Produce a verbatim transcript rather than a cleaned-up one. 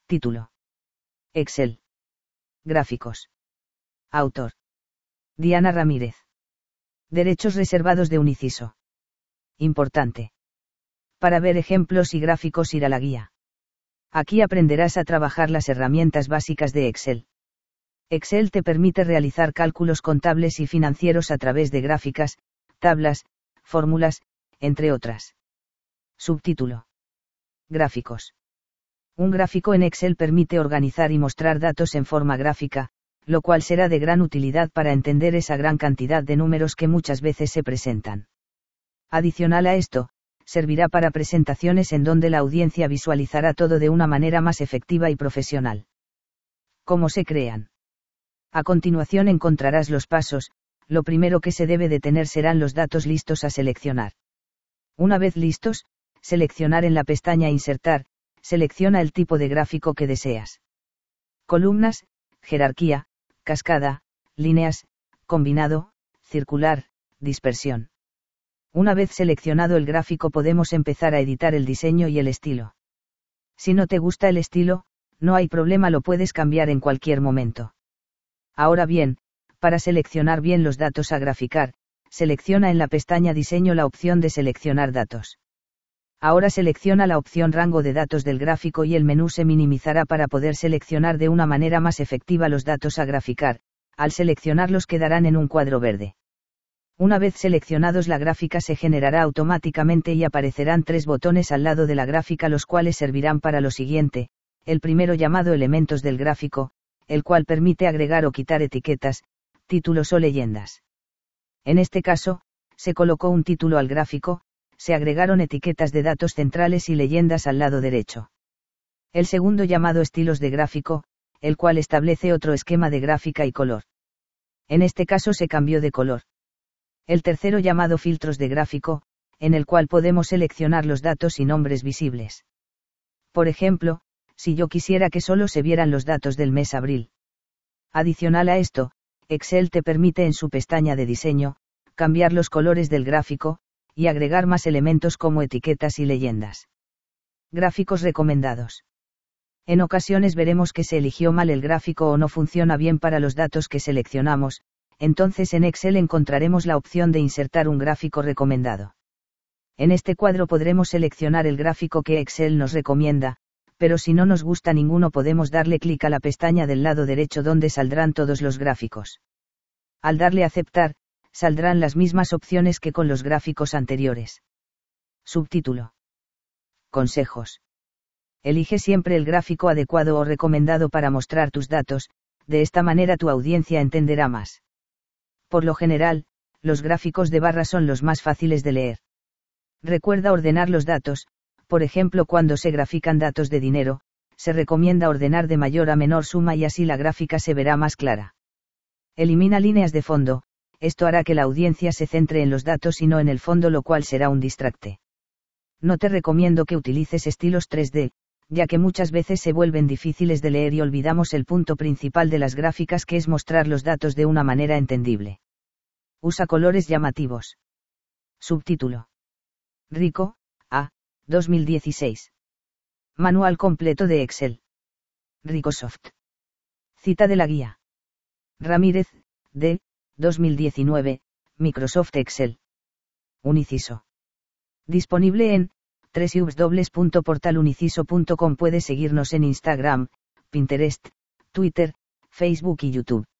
Título. Excel. Gráficos. Autor. Diana Ramírez. Derechos reservados de un inciso. Importante. Para ver ejemplos y gráficos, ir a la guía. Aquí aprenderás a trabajar las herramientas básicas de Excel. Excel te permite realizar cálculos contables y financieros a través de gráficas, tablas, fórmulas, entre otras. Subtítulo. Gráficos. Un gráfico en Excel permite organizar y mostrar datos en forma gráfica, lo cual será de gran utilidad para entender esa gran cantidad de números que muchas veces se presentan. Adicional a esto, servirá para presentaciones en donde la audiencia visualizará todo de una manera más efectiva y profesional. ¿Cómo se crean? A continuación encontrarás los pasos. Lo primero que se debe de tener serán los datos listos a seleccionar. Una vez listos, seleccionar en la pestaña Insertar, selecciona el tipo de gráfico que deseas. Columnas, jerarquía, cascada, líneas, combinado, circular, dispersión. Una vez seleccionado el gráfico podemos empezar a editar el diseño y el estilo. Si no te gusta el estilo, no hay problema, lo puedes cambiar en cualquier momento. Ahora bien, para seleccionar bien los datos a graficar, selecciona en la pestaña Diseño la opción de seleccionar datos. Ahora selecciona la opción Rango de datos del gráfico y el menú se minimizará para poder seleccionar de una manera más efectiva los datos a graficar. Al seleccionarlos quedarán en un cuadro verde. Una vez seleccionados, la gráfica se generará automáticamente y aparecerán tres botones al lado de la gráfica, los cuales servirán para lo siguiente: el primero, llamado Elementos del gráfico, el cual permite agregar o quitar etiquetas, títulos o leyendas. En este caso, se colocó un título al gráfico, se agregaron etiquetas de datos centrales y leyendas al lado derecho. El segundo, llamado Estilos de gráfico, el cual establece otro esquema de gráfica y color. En este caso se cambió de color. El tercero, llamado Filtros de gráfico, en el cual podemos seleccionar los datos y nombres visibles. Por ejemplo, si yo quisiera que solo se vieran los datos del mes abril. Adicional a esto, Excel te permite en su pestaña de diseño, cambiar los colores del gráfico, y agregar más elementos como etiquetas y leyendas. Gráficos recomendados. En ocasiones veremos que se eligió mal el gráfico o no funciona bien para los datos que seleccionamos, entonces en Excel encontraremos la opción de insertar un gráfico recomendado. En este cuadro podremos seleccionar el gráfico que Excel nos recomienda, pero si no nos gusta ninguno podemos darle clic a la pestaña del lado derecho donde saldrán todos los gráficos. Al darle a aceptar, saldrán las mismas opciones que con los gráficos anteriores. Subtítulo. Consejos. Elige siempre el gráfico adecuado o recomendado para mostrar tus datos, de esta manera tu audiencia entenderá más. Por lo general, los gráficos de barra son los más fáciles de leer. Recuerda ordenar los datos. Por ejemplo, cuando se grafican datos de dinero, se recomienda ordenar de mayor a menor suma y así la gráfica se verá más clara. Elimina líneas de fondo, esto hará que la audiencia se centre en los datos y no en el fondo, lo cual será un distracte. No te recomiendo que utilices estilos tres D, ya que muchas veces se vuelven difíciles de leer y olvidamos el punto principal de las gráficas, que es mostrar los datos de una manera entendible. Usa colores llamativos. Subtítulo. Rico, A. dos mil dieciséis. Manual completo de Excel. Ricosoft. Cita de la guía. Ramírez, D. dos mil diecinueve, Microsoft Excel. Un inciso. Disponible en doble u doble u doble u punto portal uninciso punto com. Puedes seguirnos en Instagram, Pinterest, Twitter, Facebook y YouTube.